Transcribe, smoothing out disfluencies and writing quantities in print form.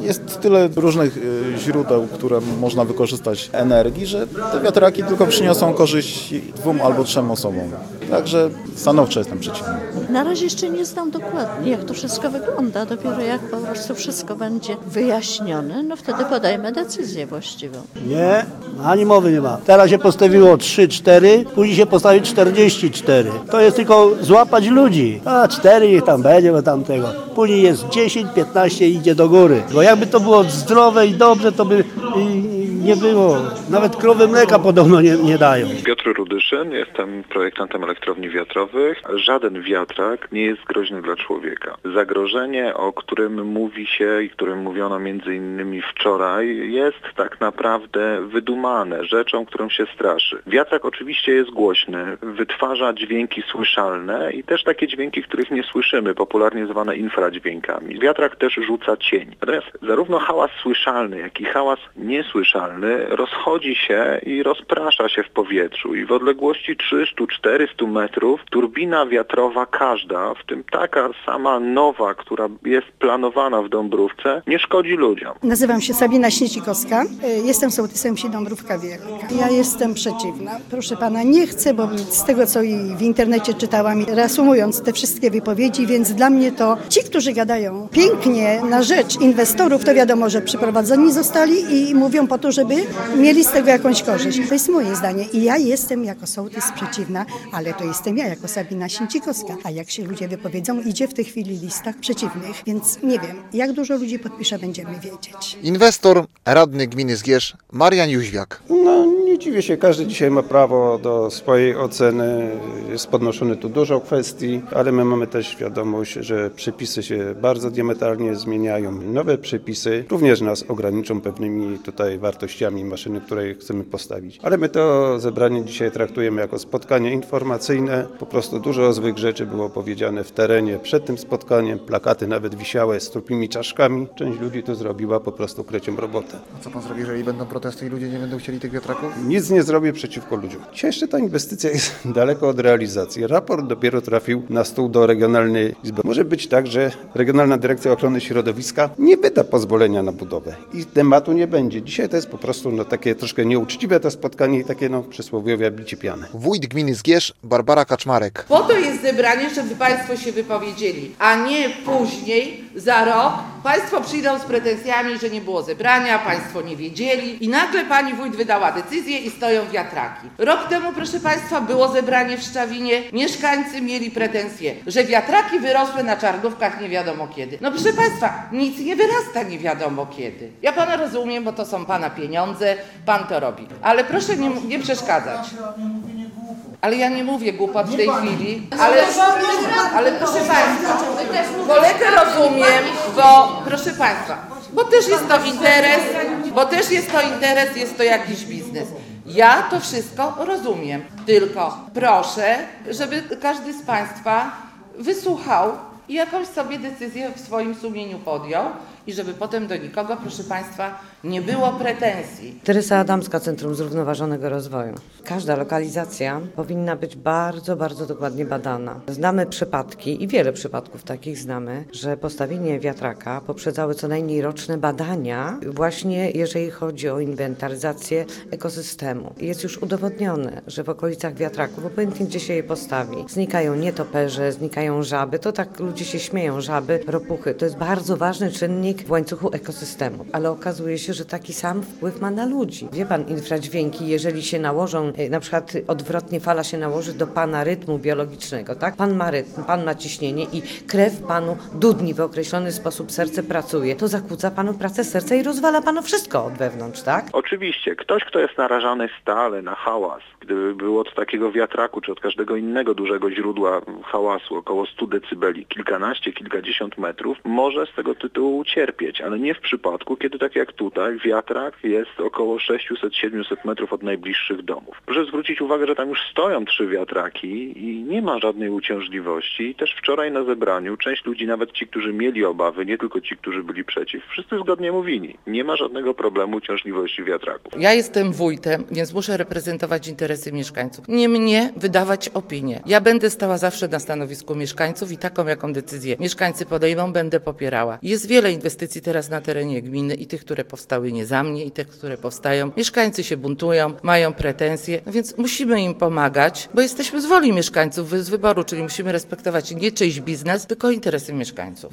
Jest tyle różnych źródeł, które można wykorzystać energii, że te wiatraki tylko przyniosą korzyść 2 albo 3 osobom. Także stanowczo jestem przeciwny. Na razie jeszcze nie znam dokładnie, jak to wszystko wygląda. Dopiero jak po prostu wszystko będzie wyjaśnione, no wtedy podejmę decyzję właściwą. Nie, ani mowy nie ma. Teraz się postawiło 3-4, później się postawi 44. To jest tylko złapać ludzi. A 4 niech tam będzie, bo tamtego. Później jest 10-15 i idzie do góry. Bo jakby to było zdrowe i dobrze, to by nie było. Nawet krowy mleka podobno nie dają. Piotr Rudyszyn, jestem projektantem elektrowni wiatrowych. Żaden wiatrak nie jest groźny dla człowieka. Zagrożenie, o którym mówi się i którym mówiono między innymi wczoraj, jest tak naprawdę wydumane, rzeczą, którą się straszy. Wiatrak oczywiście jest głośny, wytwarza dźwięki słyszalne i też takie dźwięki, których nie słyszymy, popularnie zwane infradźwiękami. Wiatrak też rzuca cień. Natomiast zarówno hałas słyszalny, jak i hałas niesłyszalny rozchodzi się i rozprasza się w powietrzu i w odległości 300-400 metrów turbina wiatrowa każda, w tym taka sama nowa, która jest planowana w Dąbrówce, nie szkodzi ludziom. Nazywam się Sabina Śniecikowska, jestem sołtysem wsi Dąbrówka Wielka. Ja jestem przeciwna. Proszę pana, nie chcę, bo z tego, co i w internecie czytałam, reasumując te wszystkie wypowiedzi, więc dla mnie to ci, którzy gadają pięknie na rzecz inwestorów, to wiadomo, że przyprowadzeni zostali i mówią po to, żeby mieli z tego jakąś korzyść. To jest moje zdanie i ja jestem jako sołtys przeciwna, ale to jestem ja jako Sabina Śniecikowska. A jak się ludzie wypowiedzą, idzie w tej chwili listach przeciwnych, więc nie wiem, jak dużo ludzi podpisze, będziemy wiedzieć. Inwestor, radny gminy Zgierz, Marian Jóźwiak. No nie dziwię się, każdy dzisiaj ma prawo do swojej oceny, jest podnoszone tu dużo kwestii, ale my mamy też świadomość, że przepisy się bardzo diametralnie zmieniają. Nowe przepisy również nas ograniczą pewnymi tutaj wartościami maszyny, które chcemy postawić. Ale my to zebranie dzisiaj traktujemy jako spotkanie informacyjne. Po prostu dużo złych rzeczy było powiedziane w terenie przed tym spotkaniem. Plakaty nawet wisiały z trupimi czaszkami. Część ludzi to zrobiła po prostu krecią robotę. A co pan zrobi, jeżeli będą protesty i ludzie nie będą chcieli tych wiatraków? Nic nie zrobię przeciwko ludziom. Dzisiaj jeszcze ta inwestycja jest daleko od realizacji. Raport dopiero trafił na stół do Regionalnej Izby. Może być tak, że Regionalna Dyrekcja Ochrony Środowiska nie wyda pozwolenia na budowę i tematu nie będzie. Dzisiaj to jest po prostu takie troszkę nieuczciwe to spotkanie i takie przysłowiowe bicie piany. Wójt gminy Zgierz, Barbara Kaczmarek. Po to jest zebranie, żeby Państwo się wypowiedzieli, a nie później, za rok, Państwo przyjdą z pretensjami, że nie było zebrania, Państwo nie wiedzieli i nagle Pani Wójt wydała decyzję i stoją wiatraki. Rok temu, proszę Państwa, było zebranie w Szczawinie, mieszkańcy mieli pretensje, że wiatraki wyrosły na Czarnówkach nie wiadomo kiedy. No proszę Państwa, nic nie wyrasta nie wiadomo kiedy. Ja Pana rozumiem, bo to są Pana pieniądze, Pan to robi, ale proszę nie przeszkadzać. Ale ja nie mówię głupot w tej chwili, ale proszę Państwa, kolegę rozumiem, bo proszę Państwa, bo też jest to interes, jest to jakiś biznes. Ja to wszystko rozumiem, tylko proszę, żeby każdy z Państwa wysłuchał i jakąś sobie decyzję w swoim sumieniu podjął i żeby potem do nikogo, proszę Państwa, nie było pretensji. Teresa Adamska, Centrum Zrównoważonego Rozwoju. Każda lokalizacja powinna być bardzo, bardzo dokładnie badana. Znamy przypadki i wiele przypadków takich znamy, że postawienie wiatraka poprzedzały co najmniej roczne badania właśnie jeżeli chodzi o inwentaryzację ekosystemu. Jest już udowodnione, że w okolicach wiatraków, obojętnie gdzie się je postawi, znikają nietoperze, znikają żaby. To tak ludzie się śmieją, żaby, ropuchy. To jest bardzo ważny czynnik w łańcuchu ekosystemu, ale okazuje się, że taki sam wpływ ma na ludzi. Wie pan, infradźwięki, jeżeli się nałożą, na przykład odwrotnie fala się nałoży do pana rytmu biologicznego, tak? Pan ma rytm, pan ma ciśnienie i krew panu dudni w określony sposób, serce pracuje. To zakłóca panu pracę serca i rozwala panu wszystko od wewnątrz, tak? Oczywiście, ktoś, kto jest narażany stale na hałas, gdyby było od takiego wiatraku, czy od każdego innego dużego źródła hałasu, około 100 decybeli, kilkanaście, kilkadziesiąt metrów, może z tego tytułu cierpieć, ale nie w przypadku, kiedy tak jak tutaj wiatrak jest około 600-700 metrów od najbliższych domów. Proszę zwrócić uwagę, że tam już stoją 3 wiatraki i nie ma żadnej uciążliwości. Też wczoraj na zebraniu część ludzi, nawet ci, którzy mieli obawy, nie tylko ci, którzy byli przeciw, wszyscy zgodnie mówili. Nie ma żadnego problemu uciążliwości wiatraków. Ja jestem wójtem, więc muszę reprezentować interesy mieszkańców. Nie mnie wydawać opinię. Ja będę stała zawsze na stanowisku mieszkańców i taką, jaką decyzję mieszkańcy podejmą, będę popierała. Jest wiele inwestycji inwestycji teraz na terenie gminy i tych, które powstały nie za mnie i tych, które powstają. Mieszkańcy się buntują, mają pretensje, no więc musimy im pomagać, bo jesteśmy z woli mieszkańców, z wyboru, czyli musimy respektować nie czyjś biznes, tylko interesy mieszkańców.